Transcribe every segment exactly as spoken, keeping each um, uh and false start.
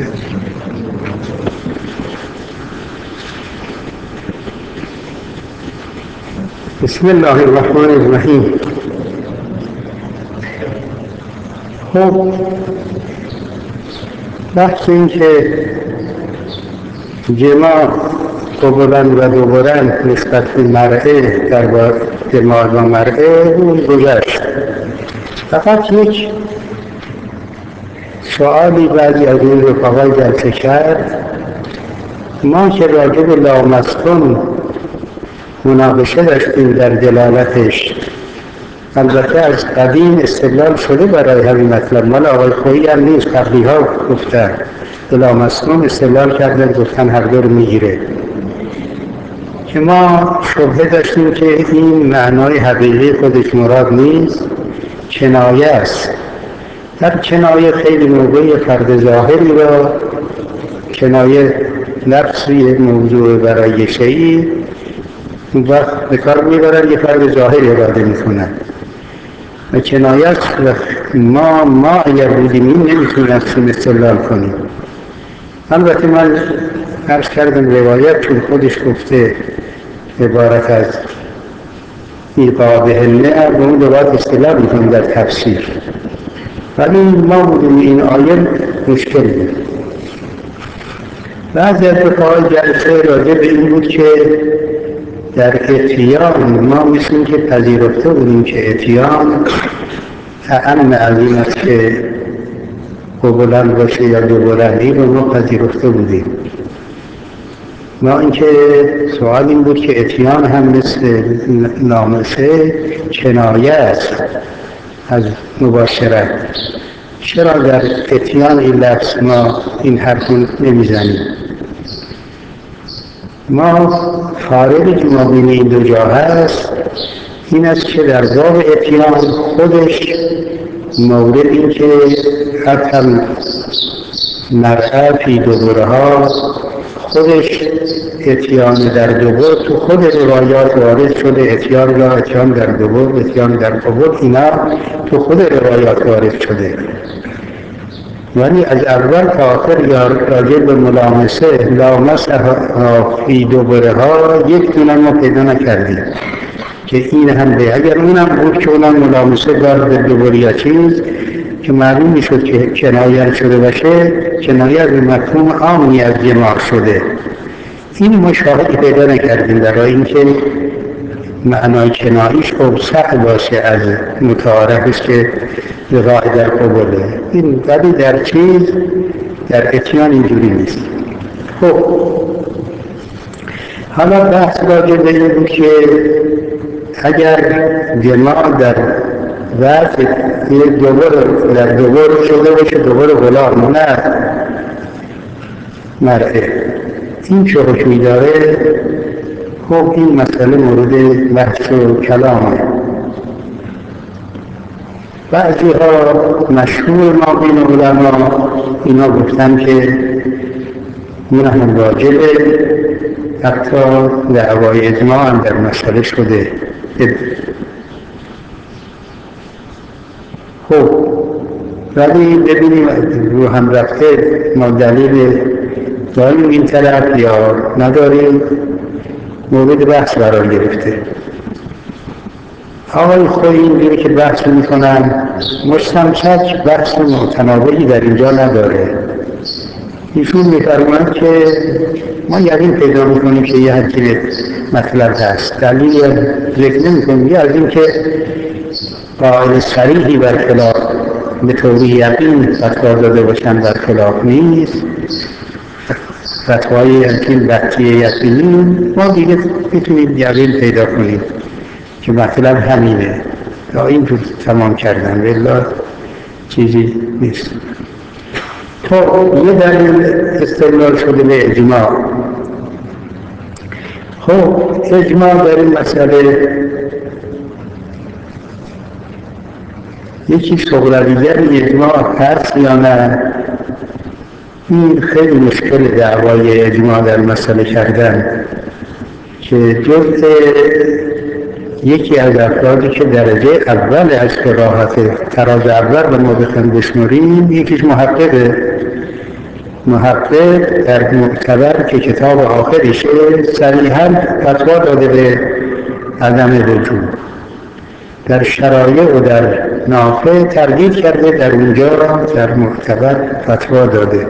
بسم الله الرحمن الرحیم. خب بحث این که جماع قبولن و دوبارن نسبت به مرئه در جماع و مرئه اون گذشت. فقط یک سؤالی بعضی از این رفقای جلسه کرد. ما که راجع به لامستون مناقشه داشتیم در دلالتش، البته از قدیم استدلال شده برای همین مطلب، مال آقای خویی هم نیست، قبلی ها گفتن لامستون استدلال کردن گفتن هر دور میگیره، که ما شبهه داشتیم که این معنای حقیقی خودش مراد نیست، کنایه است. در کنایه خیلی موقعی فرد ظاهری را کنایه لفظی موضوع برای شیئی اون وقت به کار میبرن، یه فرد ظاهری اراده میکنن و کنایه است. ما ما اگر بودیم این نمیتونستیم استدلال کنیم. البته من عرض کردم روایت چون خودش گفته عبارت از ایقاع بهنه به اون باید استدلال میکنیم در تفسیر، ولی ما بودیم این آیه مشکل بود. بعضی از رفقای جلسه راجع به این بود که در اتیان ما مثل که پذیرفته بودیم که اتیان اعم از این است که قبولن باشه یا دوبلندی رو ما پذیرفته بودیم. ما اینکه سوال این بود که اتیان هم مثل نامسه کنایه است از مباشرت. چرا در اتیان این لفظ ما این حرف نمیزنیم؟ ما فارغی که ما بین این دو جا هست این است که در باب اتیان خودش مورد این که حتی مرعه فی دوبرها خودش اتیان در دوبر تو خود روایات وارد شده، اتیان را اتیان در دوبر، اتیان در قبول، اینا تو خود روایات وارد شده، ولی از اول تا آخر یا راجع به ملامسه لامسه فی دوبرها یک دونه ما پیدا نکردیم که این هم به اگر اونم بود که اونم ملامسه دار به دوبر یا چیز که معلوم میشد که کنایه شده باشه، کنایه به مفهوم عامی از جماع شده. این ما شاهدی پیدا نکردیم در این که معنای کنایش اوسع باشه از متعارف است که راه در قبوله. این ولی در چیز در اتیان اینجوری نیست. خب حالا بحث راجع به این بود که اگر جماع در وقت یه دوباره در دوباره شده باشه، دوباره غلام نه مرئه، این چه حکمی داره؟ خب این مسئله مورد بحث و کلامه. بعضی ها مشهور ما بین علما اینا گفتن که این هم واجبه، حتی دعوای اجماع هم در مسئله شده. خب ولی ببینیم رو هم رفته ما دلیل داریم این طرف یا نداریم، مورد بحث قرار گرفته. آقای خویی اینجوری که بحث میکنن مستمسک بحث متناوبی در اینجا نداره. ایشون میفرمایند که ما یقین پیدا میکنیم که یه همچین مطلب هست، دلیل ذکر نمیکنیم، یه از این که قائل صریحی بر خلاف به طوری یقین فتوا داده باشن بر خلاف نیست، فتوای یقین بحثی یقینی ما دیگه میتونیم یقین پیدا کنیم که مطلب همینه تا اینجور تمام کردن، والله چیزی نیست. خب یه دلیل استدلال شده به اجماع. خب اجماع در این مسئله یکی شغلویگر اجماع هست یا نه؟ این خیلی مشکل دعوای اجماع در مسئله کردن که جزء یکی از افرادی که درجه اول از قرائت تراز اول و ما بخوایم بشمریم یکیش محققه محقق در معتبر که کتاب آخرشه صریحاً فتوا داده به عدم وجود. در شرایع و در نافع تردید کرده، در اونجا در معتبر فتوا داده.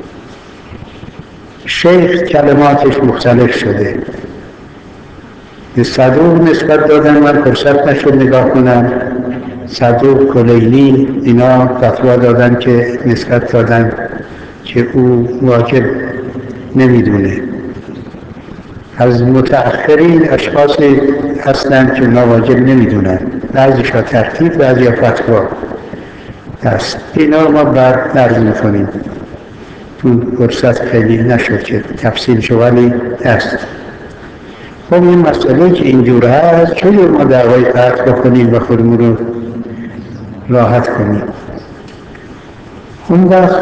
شیخ کلماتش مختلف شده. به صدوق نسبت دادن، من فرصت نشد نگاه کنم. صدوق، کلیلی اینا فتوا دادن که نسبت دادن که او واجب نمیدونه. از متأخرین اشخاصی هستند که اونا واجب نمیدونن، بعضیشا ترتیب، بعضیشا فتوا هست. اینا رو ما بعد عرض میکنیم، تو فرصت خیلی نشد که تفصیل شو، ولی هست. خب این مسئله که اینجور هست، چون ما دعوای قطع بکنیم و خودمون رو راحت کنیم. اون وقت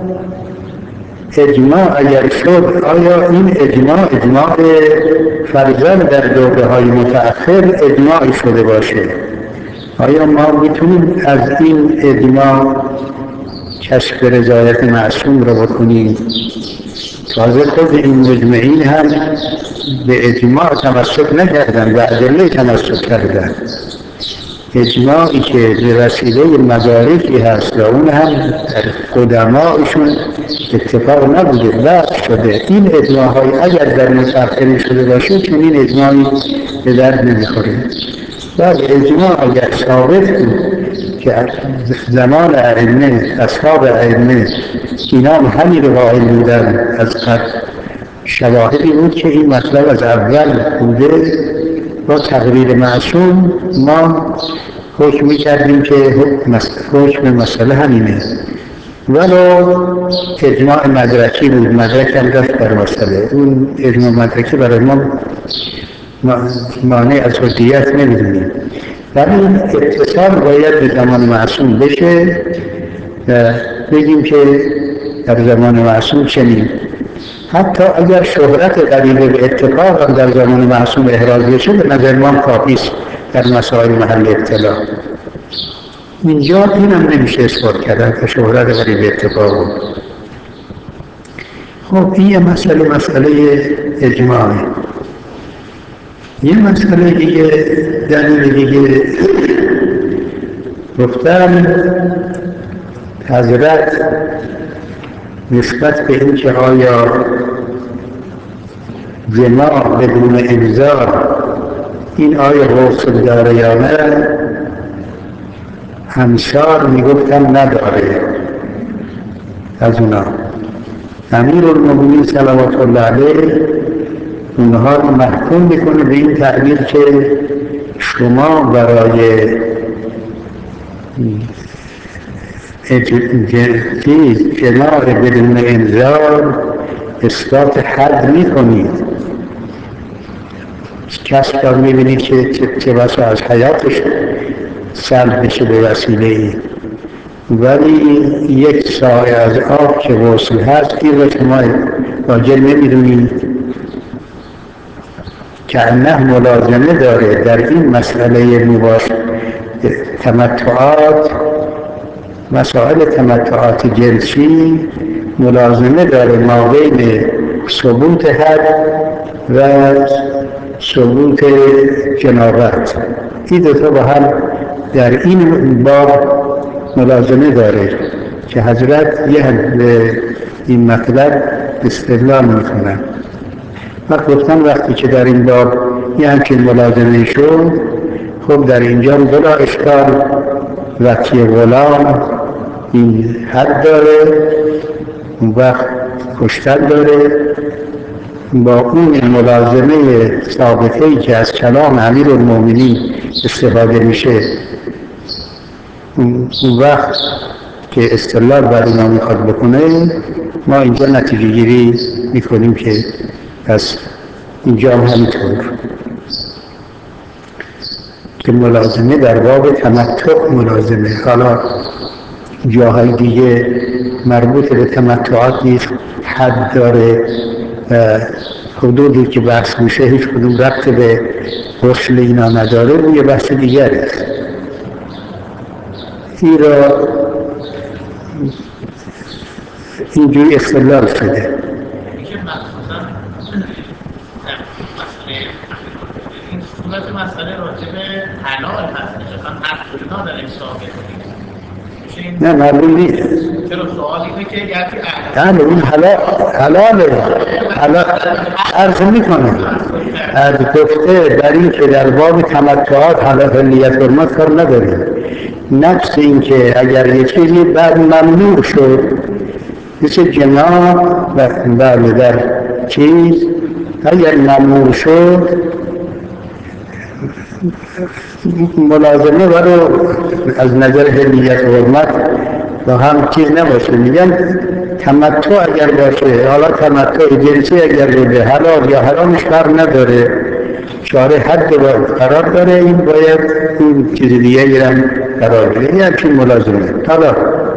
اجماع اگر شد، آیا این اجماع اجماع فرضاً در دوره‌های متأخر اجماعی شده باشه؟ آیا ما میتونیم از این اجماع کشف رضایت معصوم رو بکنیم؟ تازه خود این مجمعین هم به اجماع تمسک نکردن، به ادله تمسک کردن. اجماعی که به وسیله مدارکی هست و اون هم در قدمایشون اتفاق نبوده، بحث شده. این اجماع های اگر در متأخرین شده باشه، چون این اجماعی به درد نمیخوره. ولی اجماع اگر ثابت بود که زمان ائمه، اصحاب ائمه اینا همین رو قائل بودن، از قبل شواهدی بود که این مطلب از اول بوده، با تقریر معصوم ما حکم می‌کردیم که حکم مسئله همینه. ولو اجماع مدرکی بود، مدرک هم داشت بر مسئله. اون اجماع مدرکی برای ما مانع از حجیت نمی‌دونیم، ولی اتصال باید به زمان معصوم بشه. بگیم که در زمان معصوم چنین، حتی اگر شهرت قریبه به اتفاق هم در زمان معصوم احراز بشه، به نظر ما کافیست در مسائل محل اطلاع. اینجا این هم نمیشه اثبات کردن که شهرت قریبه اتفاق بود. خب این یه مسئله مسئله اجماعی. یه مسئله دیگه، دلیل دیگه گفتن حضرت نسبت به این که آیا جماع بدون انذار این آیا غسل داره یا نه، امثال میگفتن نداره. از اونا امیرالمومنین صلوات الله علیه اونها رو محکوم میکنه به این تعبیر که شما برای جماع بدون انذار اثبات حد میکنید. کس را میبینید که چه بسا از حیاتش سلب بشه به وسیله ای، ولی یک سایه از آب که غسل هست این رو شما واجب نمیدونید که انه ملازمه داره در این مسئله مباش تمتعات، مسائل تمتعات جنسی ملازمه داره ما بین ثبوت حد و ثبوت جنابت. این دوتا با هم در این باب ملازمه داره که حضرت یه به این مطلب استدلال میکنن. وقت گفتن وقتی که در این باب یه همچین ملازمه شد، خب در اینجا بلا اشکال وکی غلام این حد داره، اون وقت کشتن داره. با اون ملازمه ثابته‌ای که از کلام امیرالمومنین استفاده میشه، اون وقت که استدلال بر اینا میخواد بکنه، ما اینجا نتیجه گیری میکنیم که پس اینجا هم همینطور که ملازمه در باب تمتع ملازمه. حالا جاهای دیگه مربوط به تمتعات نیست، حد داره، حدودی که بحث میشه هیچ کدوم ربط به غسل اینا نداره، اون یه بحث دیگره. این را اینجوری استدلال شده. صورت مسئله راجع به حلال هست مثلا هر کجا داره ثابت نیست. نه معلوم نیست. چرا سوال اینه که یکی بله این حلال حلاله حلال عرض میکنه از گفته در این که در باب تمتعات حلالیت حرمت کار نداریم. نفس این که اگر یه چیزی بعد ممنوع شد مثل جناح و بله در چیز اگر ممنوع شد ملازمه برای از نظر حلیت و حرمت با هم چیز نباشه. میگن تمتع اگر باشه، حالا تمتع جنسی اگر بوده حلال یا حرامش فرق نداره، شارع حد قرار داره، این باید این چیز دیگه گیرم قرار بده. این همچین ملازمه. حالا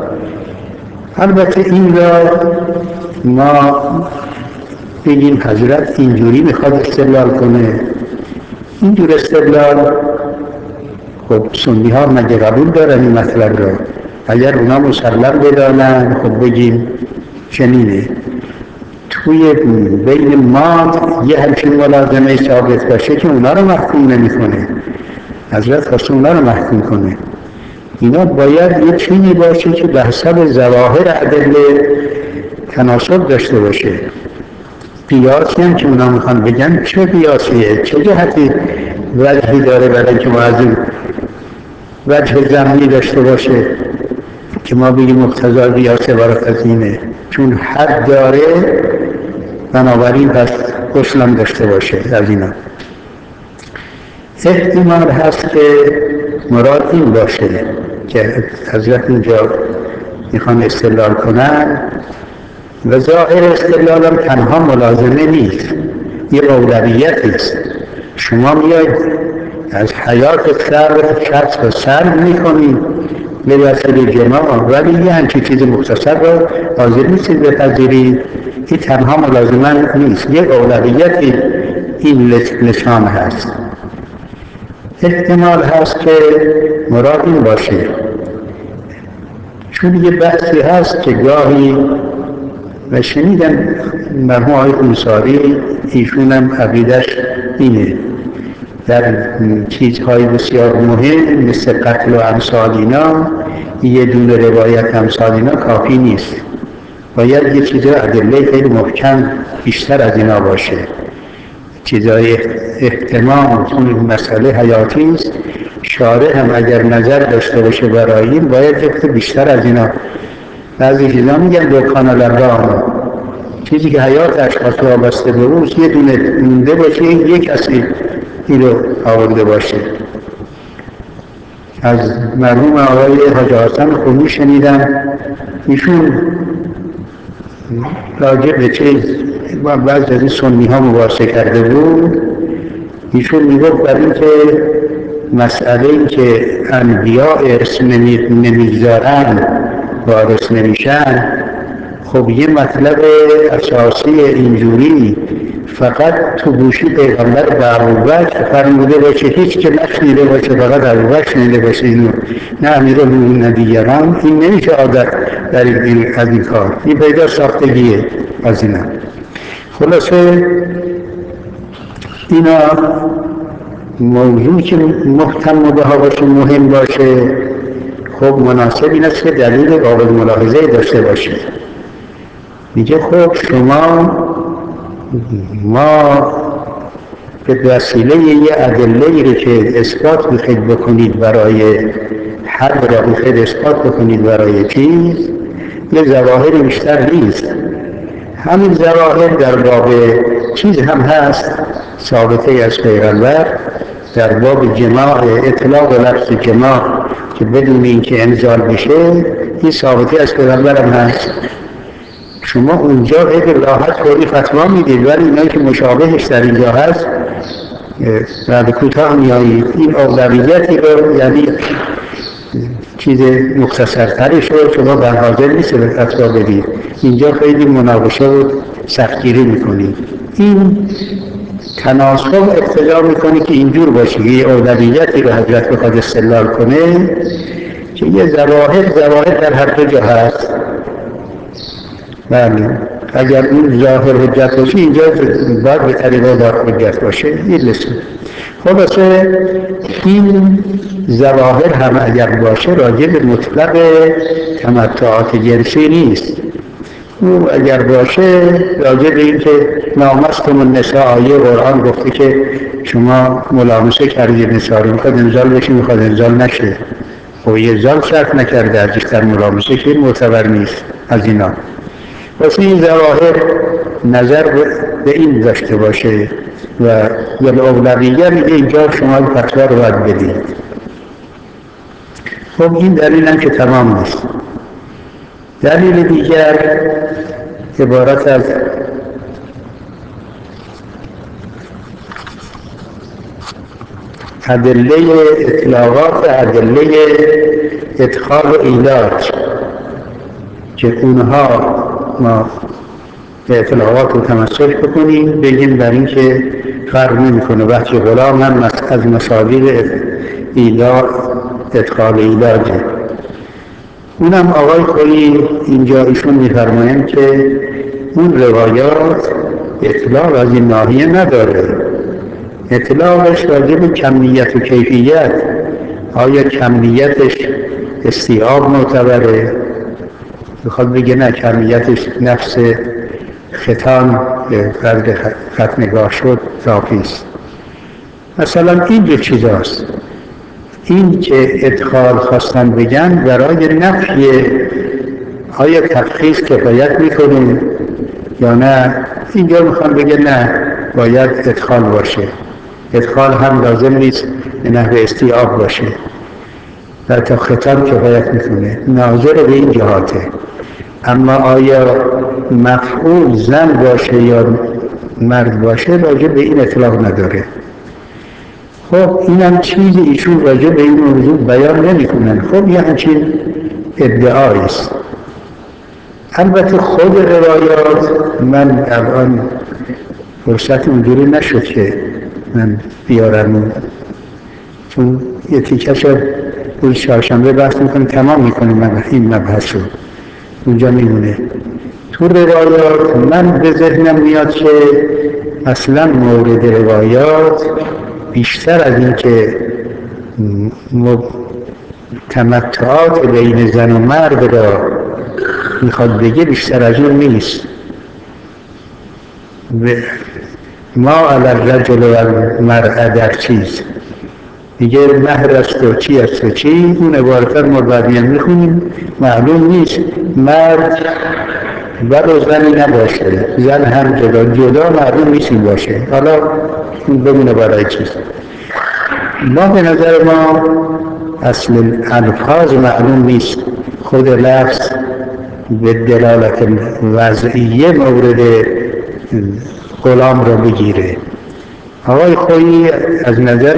البته این را ما بگیم حضرت اینجوری میخواد استدلال کنه، اینجور استدلال خب سنی ها مگه قبول دارن این مطلب را؟ اگر اونا مسلم بدانن خب بگیم چنینه. توی بین ما یه همچین ملازمه ثابت باشه که اونا رو محکوم نمی کنه. حضرت خواست اونا رو محکوم کنه. اینا باید یه چیزی باشه که به حسب ظواهر ادله تناسب داشته باشه. قیاسی هم که اونا میخوان بگن چه قیاسیه؟ چه جهتی وجهی داره برای که ما از این وجه زمینی داشته باشه که ما بگیم مقتضا قیاس برکت اینه؟ چون حد داره بنابراین پس غسلم داشته باشه. از اینا احتمال هست که مراد این باشه که حضرت اینجا میخوان استدلال کنن و ظاهر استدلال هم تنها ملازمه نیست، یه اولویتی است. شما میاید از حیات سر شخص رو سلب میکنید به وسیله جماع، ولی یه همچین چیز مختصر رو حاضر نیستید بپذیرید. این تنها ملازمه نیست، یه اولویتی این لسان هست. احتمال هست که مراد این باشه، چون یه بحثی هست که گاهی و شنیدم مرحوم آقای انصاری ایشون هم عقیدش اینه در چیزهای بسیار مهم مثل قتل و امثال اینا یه دونه روایت امثال اینا کافی نیست، باید یه چیز ادله خیلی محکم بیشتر از اینا باشه. چیزهای احتمام چون مسئله حیاتی است، شارع هم اگر نظر داشته باشه برای این باید یه بیشتر از اینا. بعضی چیزا میگن دکان الابرار، چیزی که حیات اشخاص وابسته به اوست یه دونه مونده باشه، یک کسی این رو آورده باشه. از مرحوم آقای حاج حسن خونی شنیدم ایشون راجع به چیز با بعضی از این سنی ها مباحثه کرده بود. ایشون میگفت برای این که مسئله این که انبیاء ارث نمیگذارن وارث نمیشن، خب یه مطلب اساسی اینجوری فقط تو گوشی پیغمبر به ابوبکر فرموده باشه، هیچ که نشنیده باشه، فقط ابوبکر شنیده باشه اینو، نه امیرالمومنین نه دیگران، این نمیشه عادت در این از این کار، این پیدا ساختگیه از اینا. خلاصه اینا موضوع که محتم به ها باشه، مهم باشه، خب مناسب این است که دلیل قابل ملاحظه داشته باشه. میگه خب شما ما به وسیله یه ادله‌ای رو که اثبات میخواید بکنید برای حد را میخواید اثبات بکنید برای چیز، یه ظواهر بیشتر نیست. همین ظواهر در باب چیز هم هست ثابته از پیغمبر، در باب جماع اطلاق لفظ جماع که بدون اینکه انزال بشه این ثابته از پیغمبر هم هست. شما اونجا اگر راحت خودی فتوا میدید، ولی اینایی که مشابهش در اینجا هست بعد کوتاه میایید. این اولویتی رو یعنی چیز مختصرترش رو شما بر حاضر نیست به فتوا بدید، اینجا خیلی مناقشه و سختگیری میکنید. این تناسب اقتضا میکنه که اینجور باشه، یه اولویتی رو حضرت بخواد استدلال کنه که یه ظواهر ظواهر در هر دو جا هست. بله اگر این ظاهر حجت باشه اینجا باید به طریقه دار حجت باشه این لسه. خلاصه این ظواهر هم اگر باشه راجع به مطلق تمتعات جنسی نیست. او اگر باشه راجع به این که نامستم النساء آیه قرآن گفته که شما ملامسه کردید نساء رو، میخواد انزال بشه میخواد انزال نشه، خب یه انزال شرط نکرده ازش در ملامسه که معتبر نیست از اینا. واسه این ظواهر نظر به این داشته باشه و بالاولویه میگه اینجا شما فتوا رو باید بدید. خب این دلیل هم که تمام نیست. دلیل دیگر عبارت از ادله اطلاقات، ادله ادخال و ایلات که اونها ما به اطلاقات رو تمسک بکنیم، بگیم بر این که فرق نمی کنه وقتی غلام هم از مصادیق ایلات ادخال ایلاته. اونم آقای خویی اینجا ایشون می‌فرمایند که اون روایات اطلاق از این ناحیه نداره، اطلاقش راجع به کمیت و کیفیت، آیا کمیتش استیعاب معتبره، بخواد بگه نه کمیتش نفس ختان که فرد ختنگاه شد کافیست. مثلا این دو چیزاست، این که ادخال خواستن بگن برای نفی آیا تفخیص کفایت میکنه یا نه، اینجا میخوان بگه نه باید ادخال باشه، ادخال هم لازم نیست به نحو استیعاب باشه و تا ختان کفایت میکنه، ناظر به این جهاته. اما آیا مفعول زن باشه یا مرد باشه راجع به این اطلاق نداره. خب این هم چیزی ایشون راجع به این موضوع بیان نمی کنن. خب یه همچین ادعایی است. البته خود روایات من الان فرصت اونجوری نشد که من بیارم، چون یه تیکش رو روز چهارشنبه بحث میکنیم تمام میکنیم این مبحث رو، اونجا میمونه. تو روایات من به ذهنم میاد که اصلا مورد روایات بیشتر از این که تمتعات بین زن و مرد را میخواد بگه بیشتر از اون نیست. ما علی الرجل و المرأة در چیز دیگه مهر است و چی است و چی، اون عبارت ما بعدیان میخونیم معلوم نیست مرد ولو زنی نباشه، زن هم جدا جدا معلوم نیست این باشه، حالا این بمونه برای چیز. ما به نظر ما اصل الفاظ معلوم نیست، خود لفظ به دلالت وضعیه مورد غلام را بگیره. آقای خویی از نظر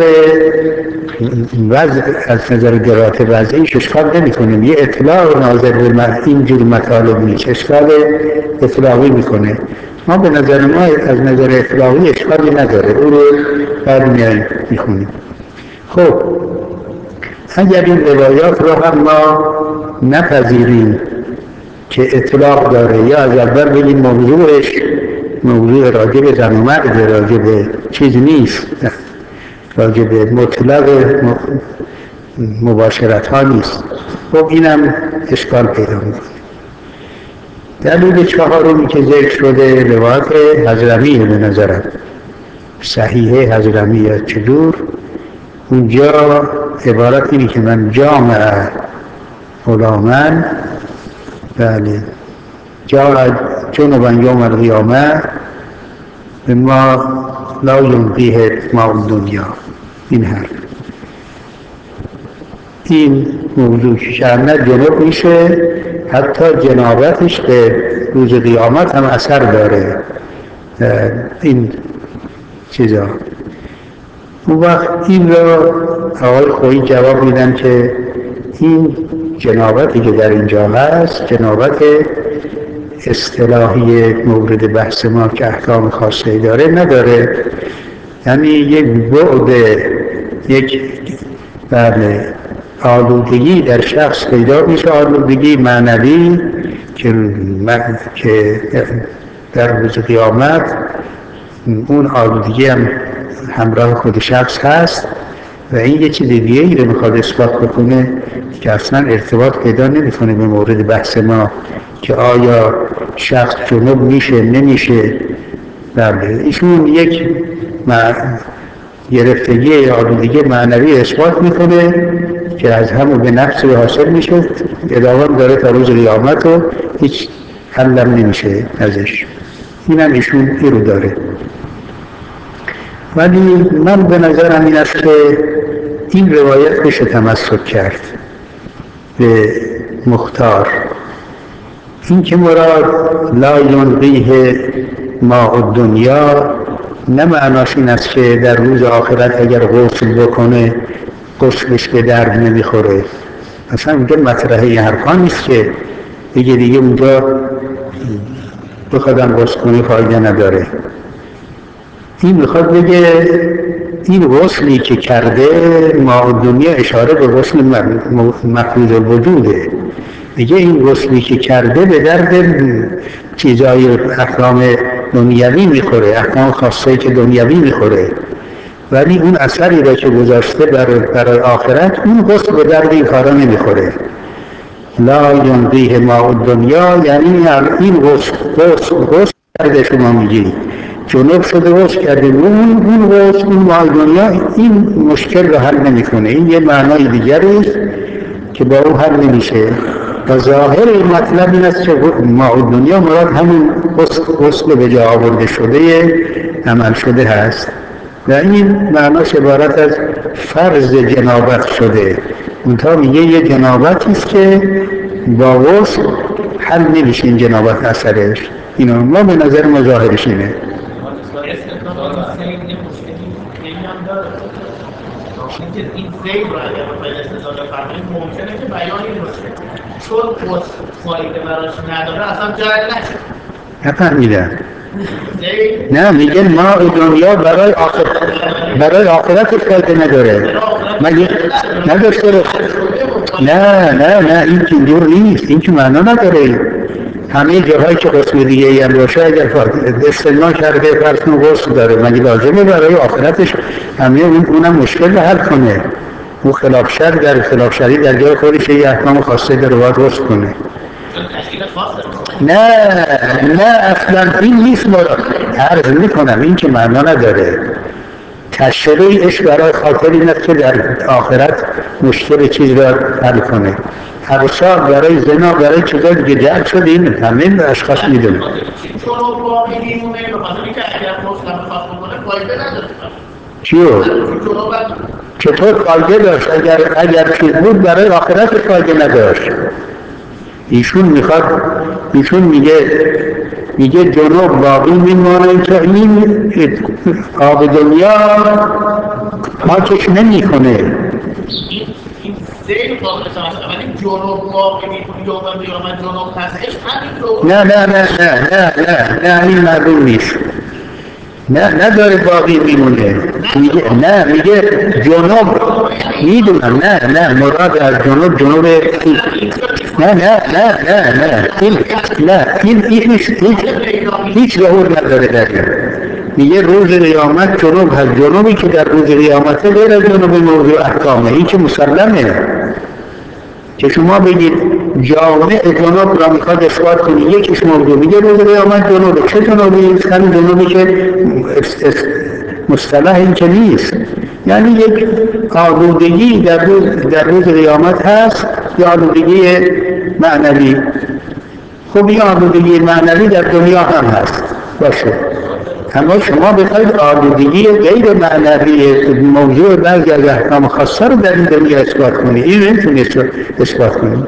وضع، از نظر درات وضعیش اشکال نمی کنیم، یه اطلاق ناظر به اینجور مطالب نیست، اشکال اطلاقی میکنه. ما به نظر ما از نظر اطلاقی اشکالی نداره، او رو بعد میاییم میخونیم. خب اگر این روایات را هم ما نپذیریم که اطلاق داره، یا از اول بگیم موضوعش موضوع راجع به زن و مرد، راجع به چیز نیست، راجع به مطلق مباشرت ها نیست، خب اینم اشکال پیدا میکنه. دلیل چهارمی که ذکر شده روایت حضرمیه، به نظرم صحیحه حضرمی یا چجور، اونجا عبارت اینی که من جامع غلاما، بله جاء جنبا یوم القیامه بما لا ینقیه ماء الدنیا. این حرف این موضوع که شأنه جنوب میشه، حتی جنابتش به روز قیامت هم اثر داره این چیزا. اون وقت این را آقای خویی جواب میدن که این جنابتی که در اینجا هست جنابت اصطلاحی مورد بحث ما که احکام خاصی داره نداره، یعنی یک بعد، یک بله آلودگی در شخص پیدا میشه، آلودگی معنوی که, من که در روز قیامت اون آلودگی هم همراه خود شخص هست و این یه چیز دیگه ای رو میخواد اثبات بکنه که اصلا ارتباط پیدا نمیکنه به مورد بحث ما که آیا شخص جنوب میشه نمیشه. بله ایشون یک گرفتگی آلودگی معنوی اثبات میکنه که از همون به نفس حاصل میشه، ادامه داره تا روز قیامت و هیچ حلم نمیشه ازش. اینم ایشون این رو داره. ولی من به نظرم این است که این روایت بشه تمسک کرد به مختار. این که مراد لا ینقیه ماء الدنیا نه معناش این است که در روز آخرت اگر غسل بکنه غسلش به درد نمیخوره. اصلا میگه مطرحه این حرفا نیست که دیگه دیگه اونجا بخوادم غسل کنه فایده نداره. این میخواد بگه این غسلی که کرده ماء دنیا اشاره به غسل مفروض الوجوده. میگه این غسلی که کرده به درد چیزای احکام دنیوی میخوره، احکام خاصه که دنیوی میخوره، ولی اون اثری را که گذاشته برای, برای آخرت اون غسل به درد این کارا نمیخوره. لا ینقیه ماء الدنیا یعنی این غسل غسل غسل کرده شما میگی جنوب شده غسل کرده اون اون غسل اون ماء دنیا این مشکل رو حل نمیکنه. این یه معنای دیگری است که با اون حل نمیشه و ظاهر این مطلب این است که ماء دنیا مراد همون غسل به جا آورده شده عمل شده هست و این معناش عبارت از فرض جنابت شده. اونتا میگه یه جنابتی است که با غسل حل نمیشه این جنابت اثرش. اینو ما به نظر ما ظاهرش اینه. این زید رو اگر بخواید استفاده فرمایید ممکنه که بیانی باشه چون فایده براش نداره اصلا جای نشه. نفهمیدم. نه میگه ما دنیا برای آخرت برای آخرت فایده نداره. مگه نداشته باشه؟ نه نه نه این که دور نیست، این که معنا نداره. همه جاهایی که قسم دیگه ای هم باشه اگر استثنا کرده فرض غسل داره مگه لازمه برای آخرتش همه اون اونم مشکل حل کنه؟ او خلاف شر در خلاف شری در جای خودش یه احکام خاصه داره باید غسل کنه. نه نه اصلا این نیست. مراد عرض میکنم این که معنا نداره. تشریعش برای خاطر این است که در آخرت مشکل چیز را حل کنه. هر سال برای زنا برای چیزا دیگه جعل شده این همه اشخاص میدونه. چون واقعی میمونه به خاطر اینکه اگر مسلم خواست بکنه فایده نداره. چیو؟ چطور فایده داشت؟ اگر اگر چیز بود برای آخرت فایده نداشت. ایشون میخواد ایشون میگه میگه جنوب باقی میمانه که این آب دنیا پاکش نمی کنه. این سیل قابل شماسه ولی جنوب باقی میکنه یوم قیامت جنوب هستش همین نه نه نه نه نه نه نه این معلوم نیست. نه نداره باقی میمونه. میگه نه میگه جنوب میدونم نه نه مراد از جنوب جنوب نه نه نه نه نه این نه این هیچ هیچ ظهور نداره در این. میگه روز قیامت جنوب هست. جنوبی که در روز قیامت غیر از جنوب موضوع احکامه. این که مسلمه که شما بگید جامع جنوب را میخواد اثبات کنی یکیش موضوع میگه روز قیامت جنوبه. چه جنوبی؟ همین جنوبی که مصطلح این که نیست. یعنی یک آلودگی در روز در روز قیامت هست یا آلودگی معنوی. خب این آلودگی معنوی در دنیا هم هست باشه، اما شما بخواید آلودگی غیر معنوی موضوع بعضی از احکام خاصه رو در این دنیا اثبات کنید. این نمیتونید اثبات کنید.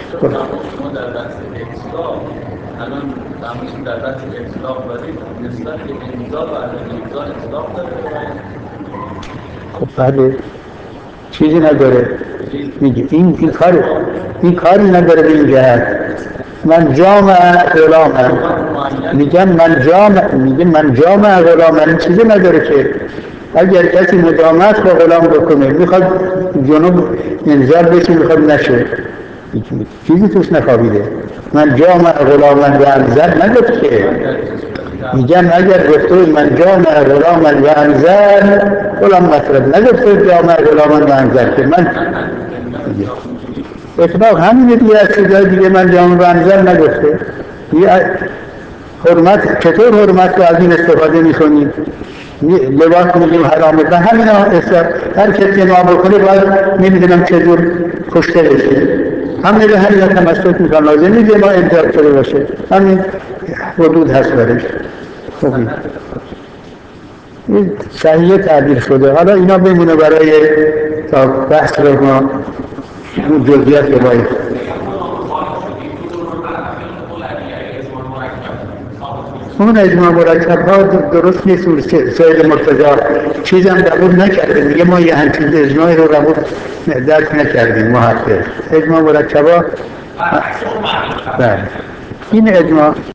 الان همون در بحث اطلاق داریم نسبت به انزال و عدم انزال اطلاق داره. خب بله چیزی نداره. میگه این این کاری این کاری نداره به این جهت. من جامع غلامم میگم من جامع میگه من جامع غلامم این چیزی نداره که اگر کسی مجامعت با غلام بکنه میخواد جنوب انزال بشه میخواد نشه چیزی توش نخوابیده. من جامع غلاما و انزل نگفت که، میگم اگر گفته من جامع غلاما و انزل غلام مطلب نگفته جامع غلاما و انزل که من اطلاق همینه دیگه، از چیزای دیگه من جامع و انزل نگفته. حرمت چطور حرمت رو از این استفاده میکنیم؟ لباس میگیم حرامه و همین هر کسی ما بکنه باید نمیدونم چجور کشته بشه، همین به همین تمسک میکنم، لازم نیست ما انتحاب شده باشه، همین حدود هست برش. این صحیح تعبیر شده. حالا اینا بمونه برای تا بحث رو ما اون جزئیات بباییم. اون اجماع مرکب ها درست نیست. سید مرتضی چیزم قبول نکرده، میگه ما یه همچین اجماعی رو قبول درک نکردیم. محقق اجماع مرکب ها این اجماع